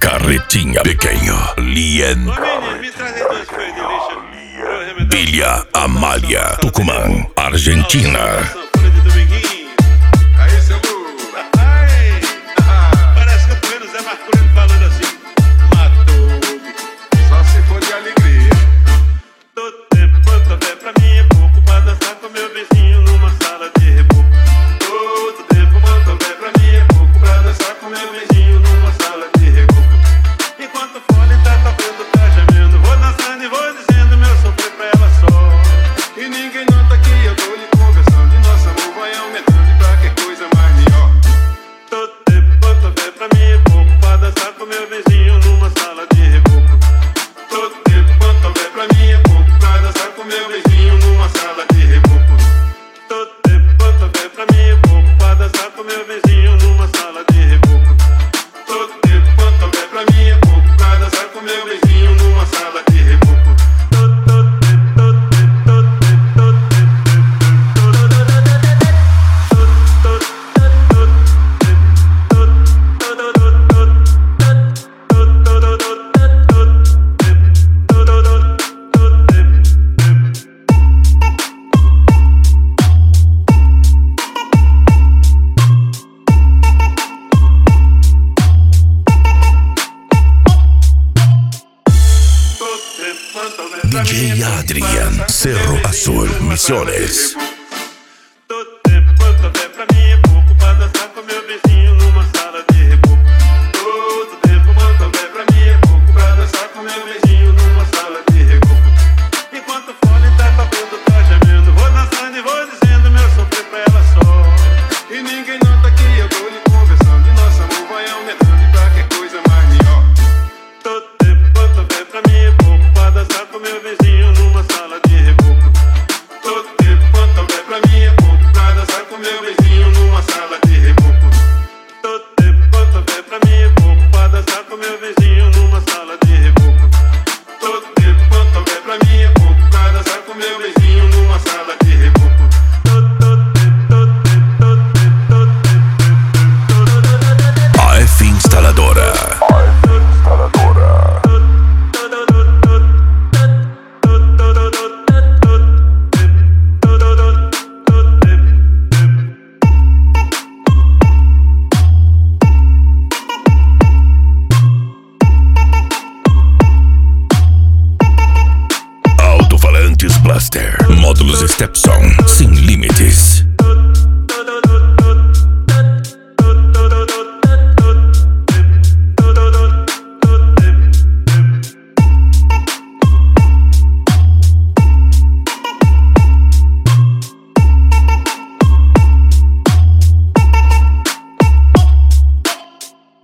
Carretinha Pequeno, Lien, Me traz aí dois coelhos de lixa. Villa Amália, Tucumã, Argentina. Folha de dominguinho. Aí, seu Lu. Ai, parece que eu tô vendo o Zé Marculino falando assim. Matou. Só se for de alegria. Todo tempo quanto houver pra mim é pouco pra dançar com meu vizinho numa sala de reboco. Todo tempo quanto houver pra mim é pouco pra dançar com meu vizinho numa sala de reboco. Enquanto o fone tá tocando, tá gemendo, vou dançando e vou dizendo meu sofrer pra ela só. E ninguém nota que eu tô lhe conversando. E nosso amor vai aumentando e qualquer coisa mais melhor. Todo tempo quanto houver pra mim é pouco pra dançar com meu vizinho numa sala de reboco. Todo tempo quanto houver pra mim é pouco pra dançar com meu vizinho numa sala de reboco. Todo tempo quanto houver pra mim é pouco pra dançar com meu vizinho numa sala de reboco. Todo tempo quanto houver pra mim é pouco pra dançar com meu vizinho numa sala de reboco. DJ Adrian, Cerro Azul, Misiones.